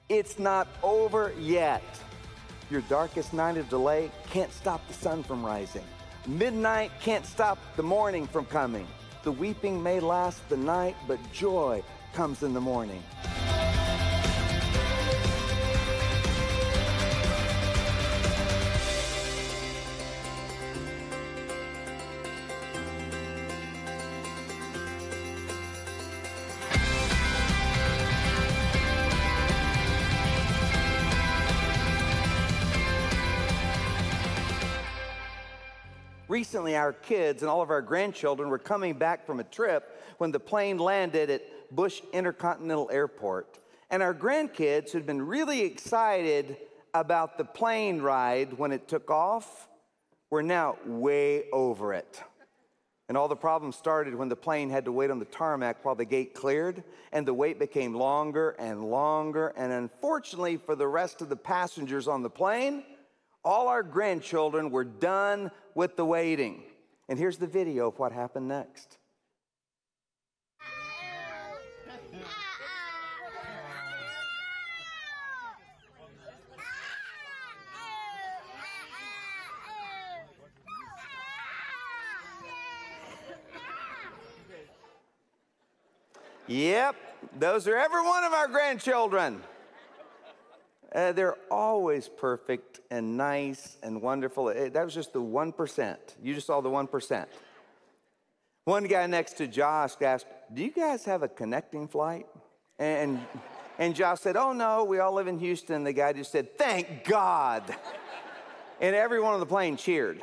It's not over yet. Your darkest night of delay can't stop the sun from rising. Midnight can't stop the morning from coming. The weeping may last the night, but joy comes in the morning. Recently, our kids and all of our grandchildren were coming back from a trip when the plane landed at Bush Intercontinental Airport. And our grandkids, who'd been really excited about the plane ride when it took off, were now way over it. And all the problems started when the plane had to wait on the tarmac while the gate cleared, and the wait became longer and longer. And unfortunately for the rest of the passengers on the plane, all our grandchildren were done with the waiting. And here's the video of what happened next. Yep, those are every one of our grandchildren. They're always perfect and nice and wonderful. That was just the 1%. You just saw the 1%. One guy next to Josh asked, "Do you guys have a connecting flight?" And Josh said, "Oh, no, we all live in Houston." The guy just said, "Thank God." And everyone on the plane cheered.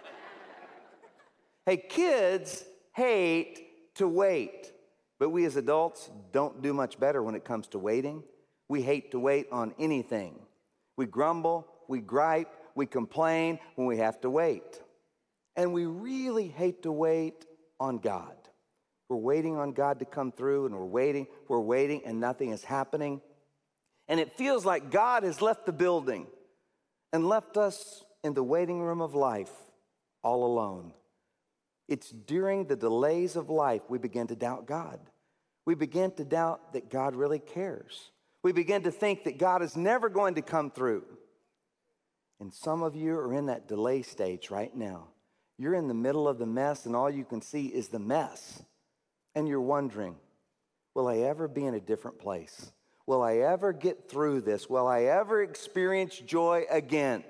Hey, kids hate to wait, but we as adults don't do much better when it comes to waiting. We hate to wait on anything. We grumble, we gripe, we complain when we have to wait. And we really hate to wait on God. We're waiting on God to come through, and we're waiting, and nothing is happening. And it feels like God has left the building and left us in the waiting room of life all alone. It's during the delays of life we begin to doubt God. We begin to doubt that God really cares. We begin to think that God is never going to come through. And some of you are in that delay stage right now. You're in the middle of the mess, and all you can see is the mess. And you're wondering, will I ever be in a different place? Will I ever get through this? Will I ever experience joy again?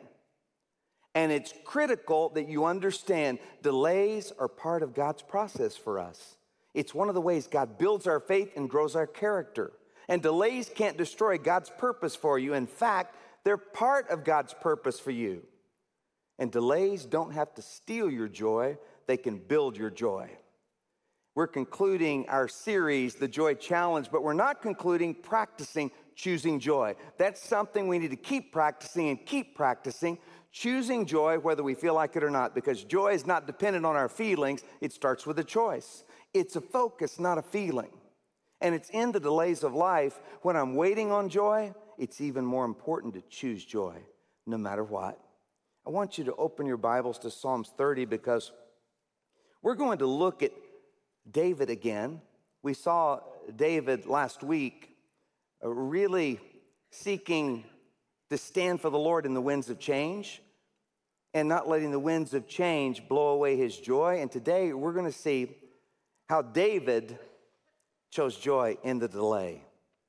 And it's critical that you understand delays are part of God's process for us. It's one of the ways God builds our faith and grows our character. And delays can't destroy God's purpose for you. In fact, they're part of God's purpose for you. And delays don't have to steal your joy. They can build your joy. We're concluding our series, The Joy Challenge, but we're not concluding practicing choosing joy. That's something we need to keep practicing and keep practicing. Choosing joy, whether we feel like it or not, because joy is not dependent on our feelings. It starts with a choice. It's a focus, not a feeling. And it's in the delays of life, when I'm waiting on joy, it's even more important to choose joy, no matter what. I want you to open your Bibles to Psalms 30, because we're going to look at David again. We saw David last week really seeking to stand for the Lord in the winds of change and not letting the winds of change blow away his joy. And today we're going to see how David chose joy in the delay.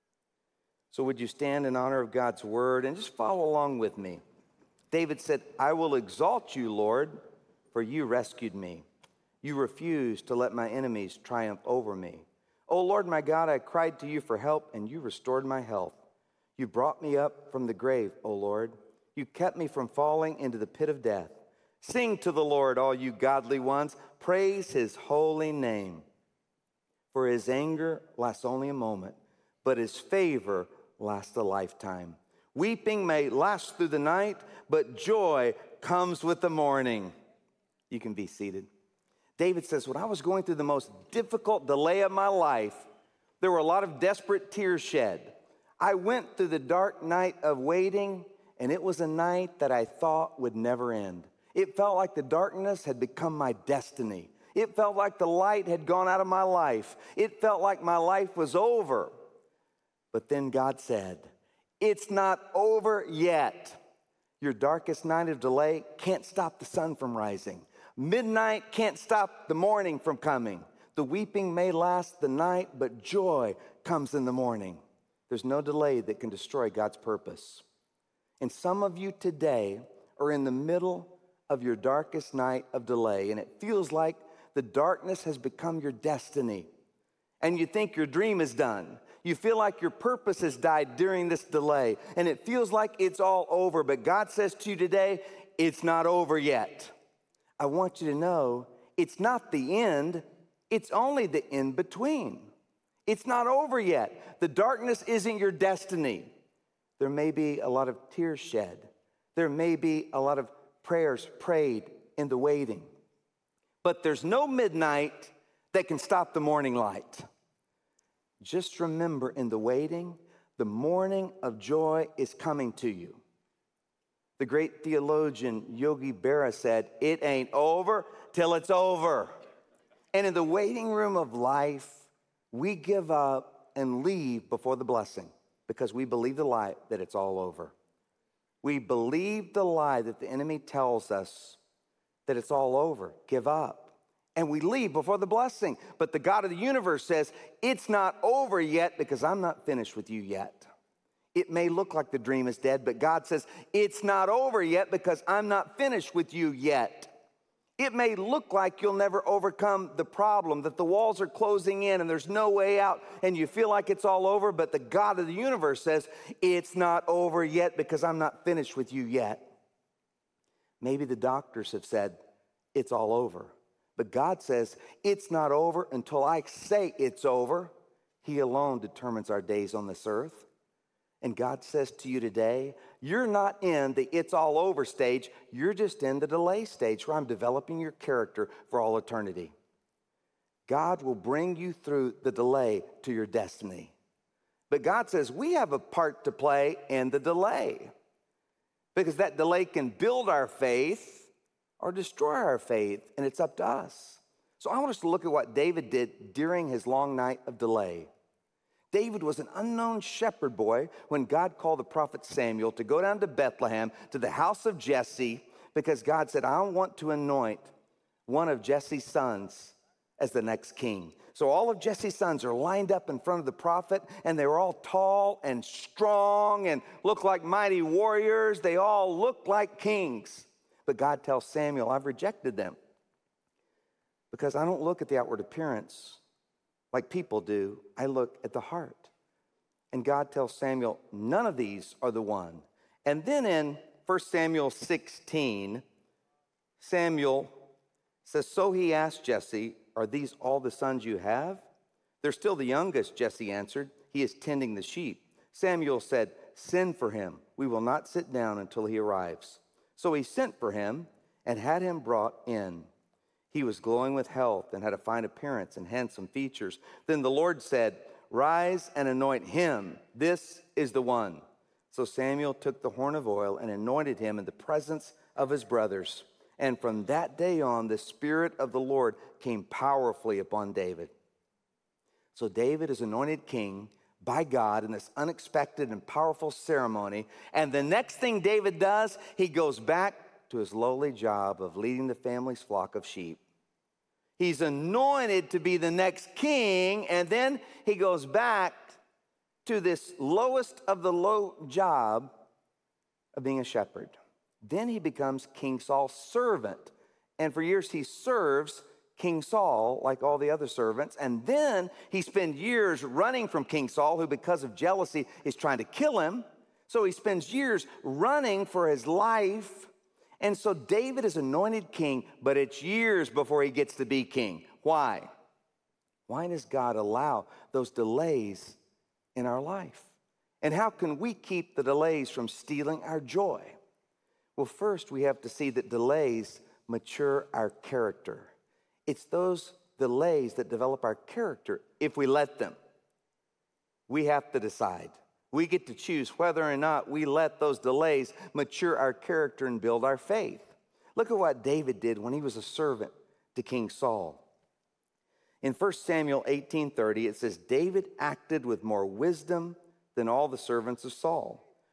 So would you stand in honor of God's word and just follow along with me? David said, "I will exalt you, Lord, for you rescued me. You refused to let my enemies triumph over me. O Lord, my God, I cried to you for help, and you restored my health. You brought me up from the grave, O Lord. You kept me from falling into the pit of death. Sing to the Lord, all you godly ones. Praise his holy name. For his anger lasts only a moment, but his favor lasts a lifetime. Weeping may last through the night, but joy comes with the morning." You can be seated. David says, when I was going through the most difficult delay of my life, there were a lot of desperate tears shed. I went through the dark night of waiting, and it was a night that I thought would never end. It felt like the darkness had become my destiny. It felt like the light had gone out of my life. It felt like my life was over. But then God said, It's not over yet. Your darkest night of delay can't stop the sun from rising. Midnight can't stop the morning from coming. The weeping may last the night, but joy comes in the morning. There's no delay that can destroy God's purpose. And some of you today are in the middle of your darkest night of delay, and it feels like the darkness has become your destiny. And you think your dream is done. You feel like your purpose has died during this delay, and it feels like it's all over. But God says to you today, it's not over yet. I want you to know it's not the end, it's only the in between. It's not over yet. The darkness isn't your destiny. There may be a lot of tears shed. There may be a lot of prayers prayed in the waiting. But there's no midnight that can stop the morning light. Just remember, in the waiting, the morning of joy is coming to you. The great theologian Yogi Berra said, it ain't over till it's over. And in the waiting room of life, we give up and leave before the blessing because we believe the lie that it's all over. We believe the lie that the enemy tells us that it's all over. Give up. And we leave before the blessing. But the God of the universe says, it's not over yet because I'm not finished with you yet. It may look like the dream is dead, but God says, it's not over yet because I'm not finished with you yet. It may look like you'll never overcome the problem, that the walls are closing in and there's no way out and you feel like it's all over, but the God of the universe says, it's not over yet because I'm not finished with you yet. Maybe the doctors have said, it's all over. But God says, it's not over until I say it's over. He alone determines our days on this earth. And God says to you today, you're not in the it's all over stage. You're just in the delay stage where I'm developing your character for all eternity. God will bring you through the delay to your destiny. But God says we have a part to play in the delay, because that delay can build our faith or destroy our faith, and it's up to us. So I want us to look at what David did during his long night of delay. David was an unknown shepherd boy when God called the prophet Samuel to go down to Bethlehem, to the house of Jesse, because God said, I want to anoint one of Jesse's sons as the next king. So all of Jesse's sons are lined up in front of the prophet, and they were all tall and strong and looked like mighty warriors. They all looked like kings. But God tells Samuel, I've rejected them because I don't look at the outward appearance like people do. I look at the heart. And God tells Samuel, none of these are the one. And then in 1 Samuel 16, Samuel says, so he asked Jesse, are these all the sons you have? They're still the youngest, Jesse answered. He is tending the sheep. Samuel said, send for him. We will not sit down until he arrives. So he sent for him and had him brought in. He was glowing with health and had a fine appearance and handsome features. Then the Lord said, rise and anoint him. This is the one. So Samuel took the horn of oil and anointed him in the presence of his brothers. And from that day on, the Spirit of the Lord came powerfully upon David. So David is anointed king by God in this unexpected and powerful ceremony. And the next thing David does, he goes back to his lowly job of leading the family's flock of sheep. He's anointed to be the next king, and then he goes back to this lowest of the low job of being a shepherd. Then he becomes King Saul's servant. And for years he serves King Saul like all the other servants. And then he spends years running from King Saul, who because of jealousy is trying to kill him. So he spends years running for his life. And so David is anointed king, but it's years before he gets to be king. Why? Why does God allow those delays in our life? And how can we keep the delays from stealing our joy? Well, first we have to see that delays mature our character. It's those delays that develop our character if we let them. We have to decide. We get to choose whether or not we let those delays mature our character and build our faith. Look at what David did when he was a servant to King Saul. In 1 Samuel 18:30, it says, David acted with more wisdom than all the servants of Saul.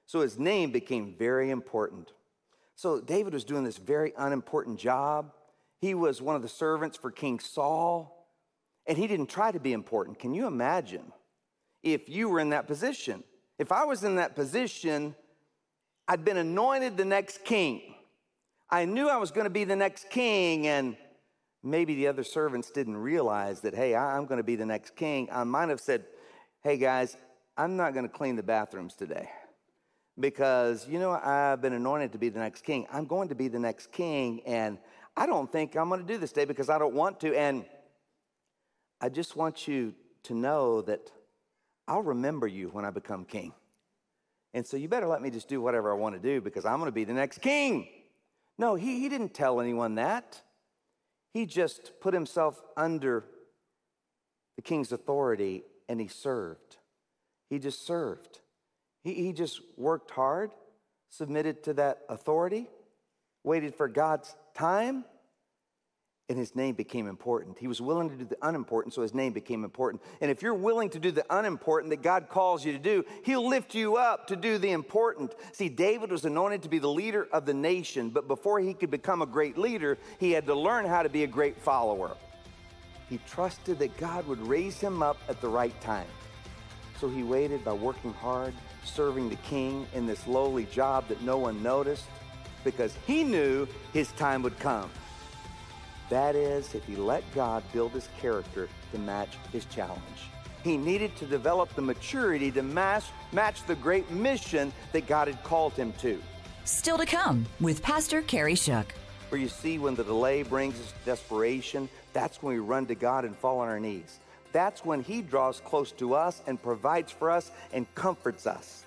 So his name became very important. So David was doing this very unimportant job. He was one of the servants for King Saul, and he didn't try to be important. Can you imagine if you were in that position? If I was in that position, I'd been anointed the next king. I knew I was going to be the next king, and maybe the other servants didn't realize that, hey, I'm going to be the next king. I might have said, hey, guys, I'm not going to clean the bathrooms today because, I've been anointed to be the next king. I'm going to be the next king, and I don't think I'm going to do this today because I don't want to. And I just want you to know that I'll remember you when I become king. And so you better let me just do whatever I want to do because I'm going to be the next king. No, he didn't tell anyone that. He just put himself under the king's authority and he served. He just served. He just worked hard, submitted to that authority, waited for God's time, and his name became important. He was willing to do the unimportant, so his name became important. And if you're willing to do the unimportant that God calls you to do, he'll lift you up to do the important. See, David was anointed to be the leader of the nation, but before he could become a great leader, he had to learn how to be a great follower. He trusted that God would raise him up at the right time. So he waited by working hard, serving the king in this lowly job that no one noticed, because he knew his time would come. That is, if he let God build his character to match his challenge. He needed to develop the maturity to match the great mission that God had called him to. Still to come with Pastor Kerry Shook. Where you see when the delay brings us desperation, that's when we run to God and fall on our knees. That's when he draws close to us and provides for us and comforts us.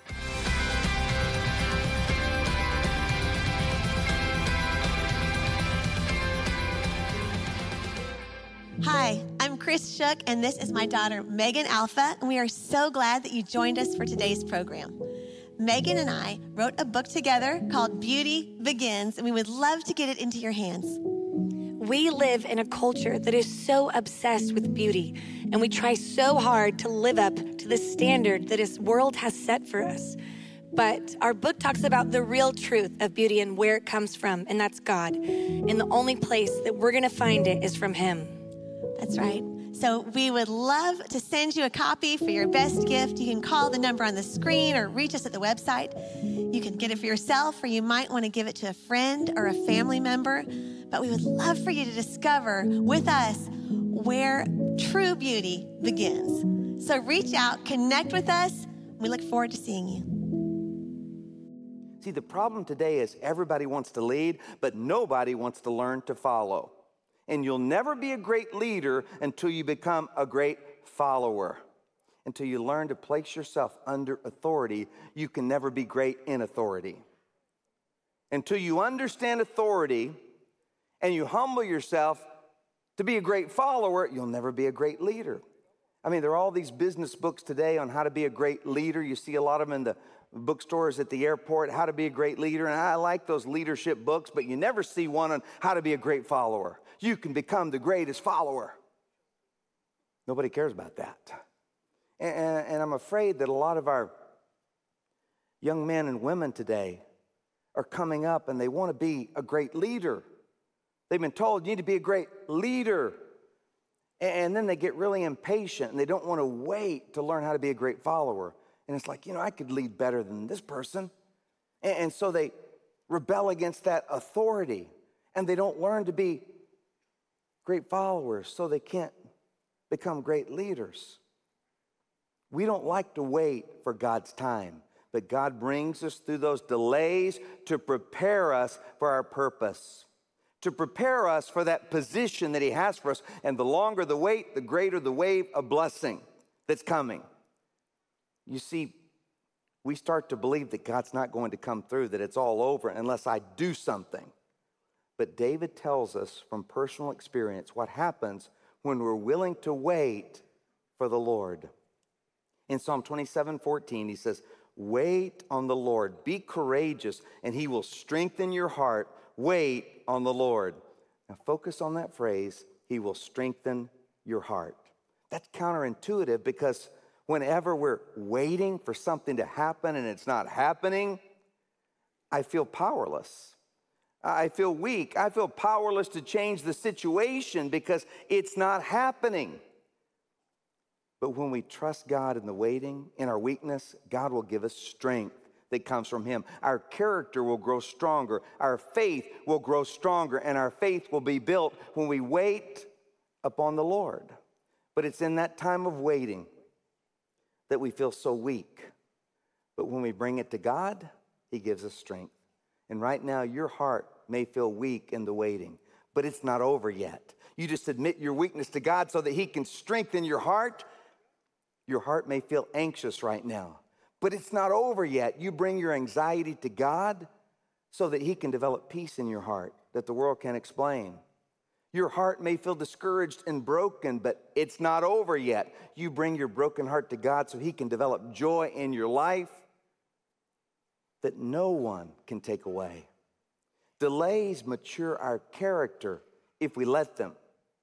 Hi, I'm Chris Shook, and this is my daughter, Megan Alpha, and we are so glad that you joined us for today's program. Megan and I wrote a book together called Beauty Begins, and we would love to get it into your hands. We live in a culture that is so obsessed with beauty, and we try so hard to live up to the standard that this world has set for us. But our book talks about the real truth of beauty and where it comes from, and that's God. And the only place that we're going to find it is from Him. That's right. So we would love to send you a copy for your best gift. You can call the number on the screen or reach us at the website. You can get it for yourself, or you might want to give it to a friend or a family member. But we would love for you to discover with us where true beauty begins. So reach out, connect with us. We look forward to seeing you. See, the problem today is everybody wants to lead, but nobody wants to learn to follow. And you'll never be a great leader until you become a great follower. Until you learn to place yourself under authority, you can never be great in authority. Until you understand authority and you humble yourself to be a great follower, you'll never be a great leader. I mean, there are all these business books today on how to be a great leader. You see a lot of them in the bookstores at the airport, how to be a great leader. And I like those leadership books, but you never see one on how to be a great follower. You can become the greatest follower. Nobody cares about that. And I'm afraid that a lot of our young men and women today are coming up and they want to be a great leader. They've been told you need to be a great leader. And then they get really impatient and they don't want to wait to learn how to be a great follower. And it's like, I could lead better than this person. And so they rebel against that authority and they don't learn to be great followers, so they can't become great leaders. We don't like to wait for God's time, but God brings us through those delays to prepare us for our purpose, to prepare us for that position that He has for us. And the longer the wait, the greater the wave of blessing that's coming. You see, we start to believe that God's not going to come through, that it's all over unless I do something. But David tells us from personal experience what happens when we're willing to wait for the Lord. In Psalm 27:14, he says, wait on the Lord, be courageous, and He will strengthen your heart. Wait on the Lord. Now focus on that phrase, He will strengthen your heart. That's counterintuitive because Whenever we're waiting for something to happen and it's not happening, I feel powerless. I feel weak. I feel powerless to change the situation because it's not happening. But when we trust God in the waiting, in our weakness, God will give us strength that comes from Him. Our character will grow stronger. Our faith will grow stronger, and our faith will be built when we wait upon the Lord. But it's in that time of waiting that we feel so weak. But when we bring it to God, He gives us strength. And right now, your heart may feel weak in the waiting, but it's not over yet. You just admit your weakness to God so that He can strengthen your heart. Your heart may feel anxious right now, but it's not over yet. You bring your anxiety to God so that He can develop peace in your heart that the world can't explain. Your heart may feel discouraged and broken, but it's not over yet. You bring your broken heart to God so He can develop joy in your life that no one can take away. Delays mature our character if we let them.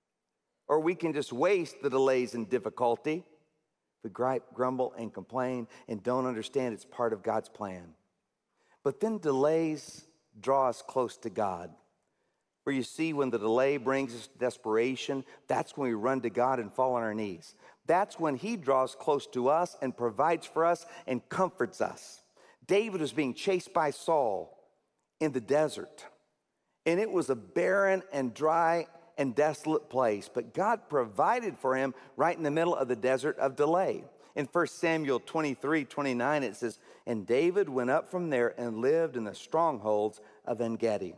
Or we can just waste the delays and difficulty if we gripe, grumble, and complain and don't understand it's part of God's plan. But then delays draw us close to God. Where you see when the delay brings us to desperation, that's when we run to God and fall on our knees. That's when He draws close to us and provides for us and comforts us. David was being chased by Saul in the desert, and it was a barren and dry and desolate place, but God provided for him right in the middle of the desert of delay. In 1 Samuel 23:29, it says, "And David went up from there and lived in the strongholds of En-Gedi."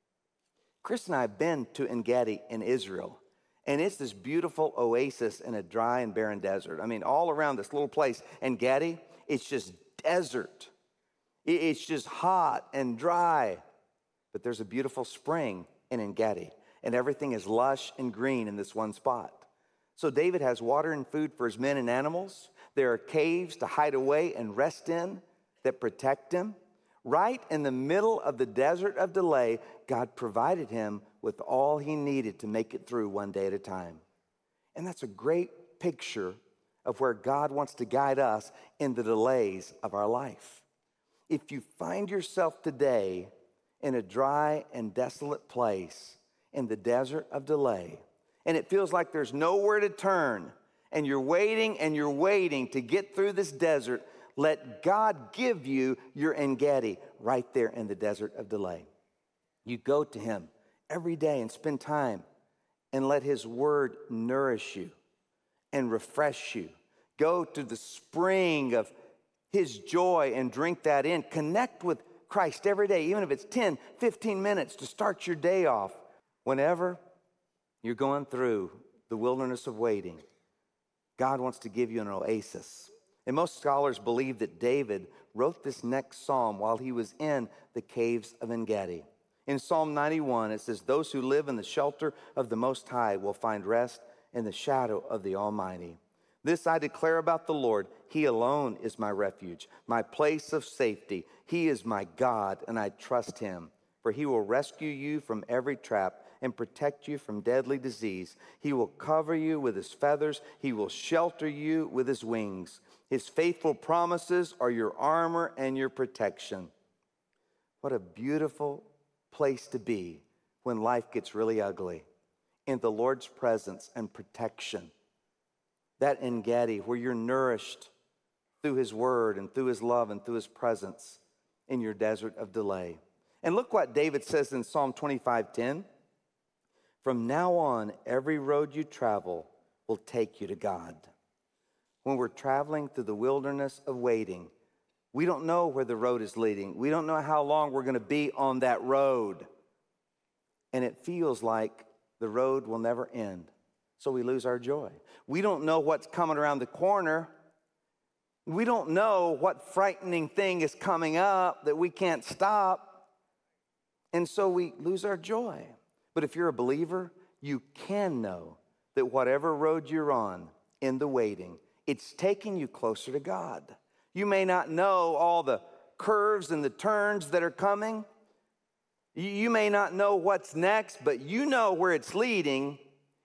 Chris and I have been to En-Gedi in Israel, and it's this beautiful oasis in a dry and barren desert. I mean, all around this little place, En-Gedi, it's just desert. It's just hot and dry, but there's a beautiful spring in En-Gedi, and everything is lush and green in this one spot. So David has water and food for his men and animals. There are caves to hide away and rest in that protect him. Right in the middle of the desert of delay, God provided him with all he needed to make it through one day at a time. And that's a great picture of where God wants to guide us in the delays of our life. If you find yourself today in a dry and desolate place in the desert of delay, and it feels like there's nowhere to turn, and you're waiting to get through this desert, let God give you your En-Gedi right there in the desert of delay. You go to Him every day and spend time and let His word nourish you and refresh you. Go to the spring of His joy and drink that in. Connect with Christ every day, even if it's 10, 15 minutes to start your day off. Whenever you're going through the wilderness of waiting, God wants to give you an oasis. And most scholars believe that David wrote this next psalm while he was in the caves of En-Gedi. In Psalm 91, it says, "Those who live in the shelter of the Most High will find rest in the shadow of the Almighty. This I declare about the Lord. He alone is my refuge, my place of safety. He is my God, and I trust Him. For He will rescue you from every trap and protect you from deadly disease. He will cover you with His feathers. He will shelter you with His wings. His faithful promises are your armor and your protection." What a beautiful place to be when life gets really ugly, in the Lord's presence and protection. That En-Gedi, where you're nourished through His word and through His love and through His presence in your desert of delay. And look what David says in Psalm 25:10. "From now on, every road you travel will take you to God." When we're traveling through the wilderness of waiting, we don't know where the road is leading. We don't know how long we're going to be on that road. And it feels like the road will never end. So we lose our joy. We don't know what's coming around the corner. We don't know what frightening thing is coming up that we can't stop. And so we lose our joy. But if you're a believer, you can know that whatever road you're on in the waiting, it's taking you closer to God. You may not know all the curves and the turns that are coming. You may not know what's next, but you know where it's leading,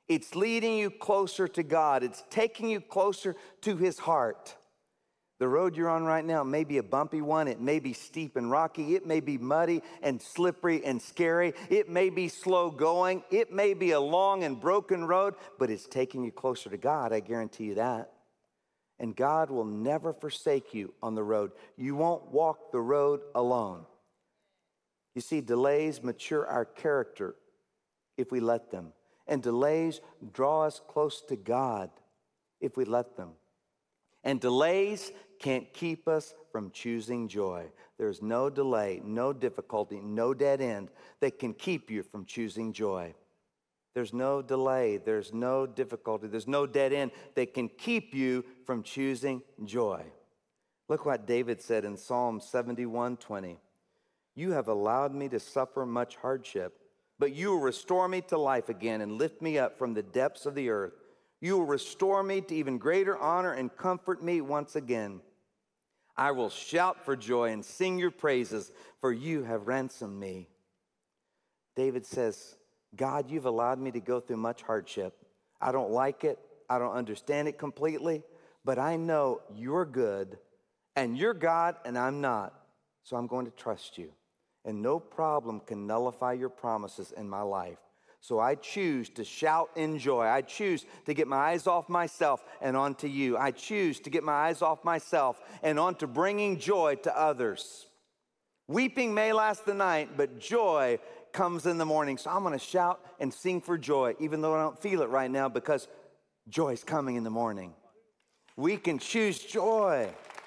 It's leading you closer to God. It's taking you closer to His heart. The road you're on right now may be a bumpy one. It may be steep and rocky. It may be muddy and slippery and scary. It may be slow going. It may be a long and broken road, but it's taking you closer to God. I guarantee you that. And God will never forsake you on the road. You won't walk the road alone. You see, delays mature our character if we let them. And delays draw us close to God if we let them. And delays can't keep us from choosing joy. There's no delay, no difficulty, no dead end that can keep you from choosing joy. There's no delay, there's no difficulty, there's no dead end that can keep you from choosing joy. Look what David said in Psalm 71:20. You have allowed me to suffer much hardship, but you will restore me to life again and lift me up from the depths of the earth. You will restore me to even greater honor and comfort me once again. I will shout for joy and sing your praises, for you have ransomed me. David says, God, you've allowed me to go through much hardship. I don't like it. I don't understand it completely, but I know you're good and you're God and I'm not. So I'm going to trust you. And no problem can nullify your promises in my life. So I choose to shout in joy. I choose to get my eyes off myself and onto you. I choose to get my eyes off myself and onto bringing joy to others. Weeping may last the night, but joy comes in the morning. So I'm going to shout and sing for joy, even though I don't feel it right now, because joy is coming in the morning. We can choose joy.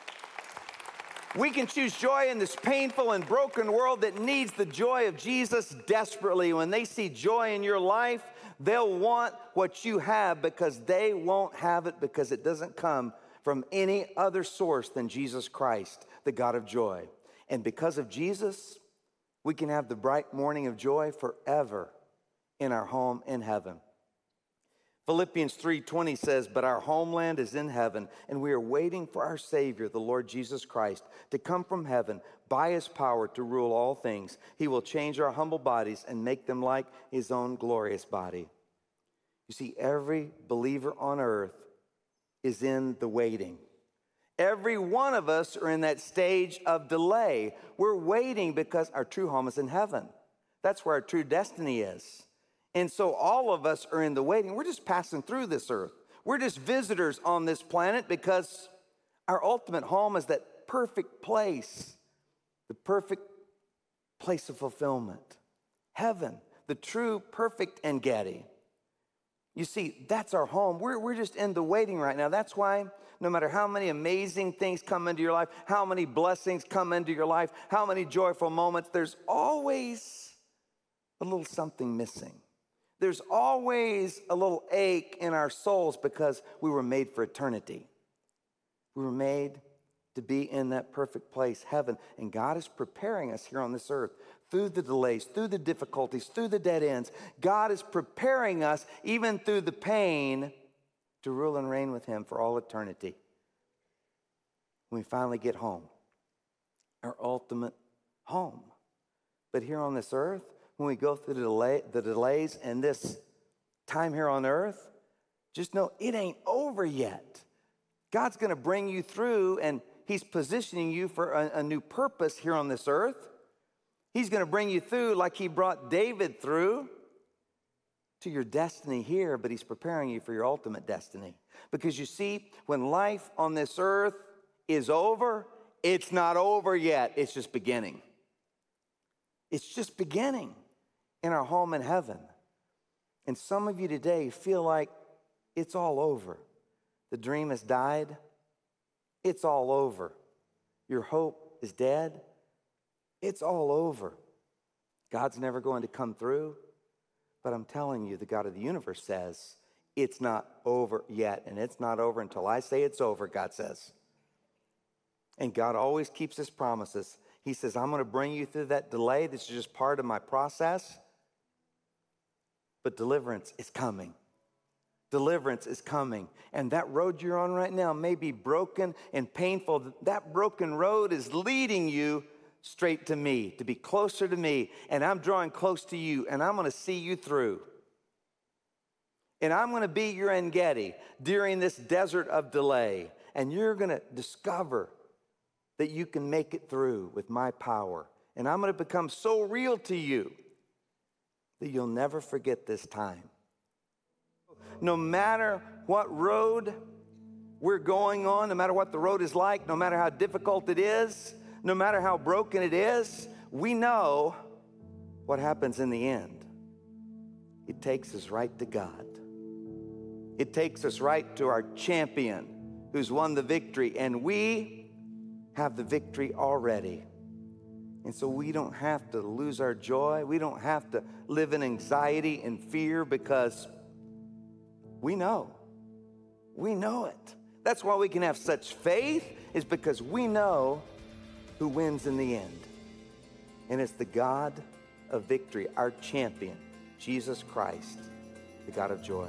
We can choose joy in this painful and broken world that needs the joy of Jesus desperately. When they see joy in your life, they'll want what you have because they won't have it because it doesn't come from any other source than Jesus Christ, the God of joy. And because of Jesus, we can have the bright morning of joy forever in our home in heaven. Philippians 3:20 says, but our homeland is in heaven, and we are waiting for our Savior, the Lord Jesus Christ, to come from heaven by His power to rule all things. He will change our humble bodies and make them like His own glorious body. You see, every believer on earth is in the waiting. Every one of us are in that stage of delay. We're waiting because our true home is in heaven. That's where our true destiny is. And so all of us are in the waiting. We're just passing through this earth. We're just visitors on this planet because our ultimate home is that perfect place, the perfect place of fulfillment. Heaven, the true, perfect En-Gedi. You see, that's our home. We're just in the waiting right now. That's why no matter how many amazing things come into your life, how many blessings come into your life, how many joyful moments, there's always a little something missing. There's always a little ache in our souls because we were made for eternity. We were made to be in that perfect place, heaven. And God is preparing us here on this earth through the delays, through the difficulties, through the dead ends. God is preparing us, even through the pain, to rule and reign with Him for all eternity. When we finally get home, our ultimate home. But here on this earth, when we go through the delays and this time here on earth, just know it ain't over yet. God's going to bring you through, and He's positioning you for a new purpose here on this earth. He's going to bring you through like He brought David through to your destiny here, but He's preparing you for your ultimate destiny. Because you see, when life on this earth is over, it's not over yet. It's just beginning. It's just beginning in our home in heaven. And some of you today feel like it's all over. The dream has died. It's all over. Your hope is dead. It's all over. God's never going to come through. But I'm telling you, the God of the universe says, it's not over yet. And it's not over until I say it's over, God says. And God always keeps His promises. He says, I'm going to bring you through that delay. This is just part of my process. But deliverance is coming. Deliverance is coming. And that road you're on right now may be broken and painful. That broken road is leading you straight to me, to be closer to me. And I'm drawing close to you, and I'm going to see you through. And I'm going to be your En-Gedi during this desert of delay. And you're going to discover that you can make it through with my power. And I'm going to become so real to you that you'll never forget this time. No matter what road we're going on, no matter what the road is like, no matter how difficult it is, no matter how broken it is, we know what happens in the end. It takes us right to God. It takes us right to our champion who's won the victory, and we have the victory already. And so we don't have to lose our joy. We don't have to live in anxiety and fear because we know. We know it. That's why we can have such faith, is because we know who wins in the end. And it's the God of victory, our champion, Jesus Christ, the God of joy.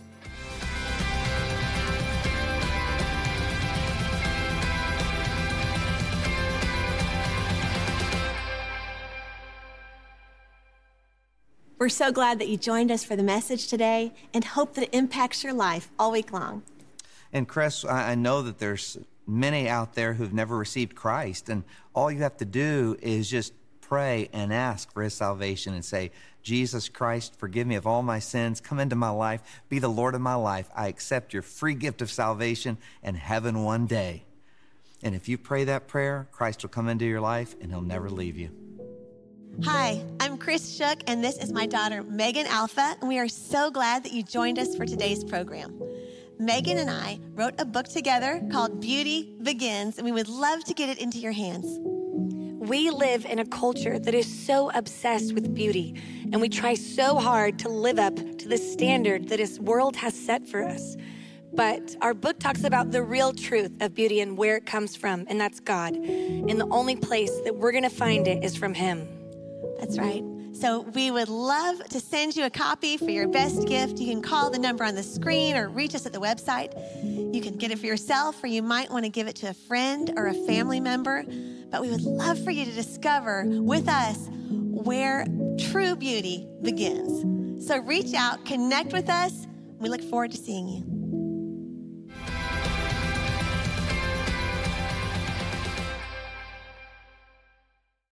We're so glad that you joined us for the message today and hope that it impacts your life all week long. And Chris, I know that there's many out there who've never received Christ, and all you have to do is just pray and ask for his salvation and say, Jesus Christ, forgive me of all my sins. Come into my life. Be the Lord of my life. I accept your free gift of salvation and heaven one day. And if you pray that prayer, Christ will come into your life and he'll never leave you. Hi, I'm Chris Shook, and this is my daughter, Megan Alpha, and we are so glad that you joined us for today's program. Megan and I wrote a book together called Beauty Begins, and we would love to get it into your hands. We live in a culture that is so obsessed with beauty, and we try so hard to live up to the standard that this world has set for us. But our book talks about the real truth of beauty and where it comes from, and that's God. And the only place that we're going to find it is from him. That's right. So we would love to send you a copy for your best gift. You can call the number on the screen or reach us at the website. You can get it for yourself, or you might want to give it to a friend or a family member. But we would love for you to discover with us where true beauty begins. So reach out, connect with us. We look forward to seeing you.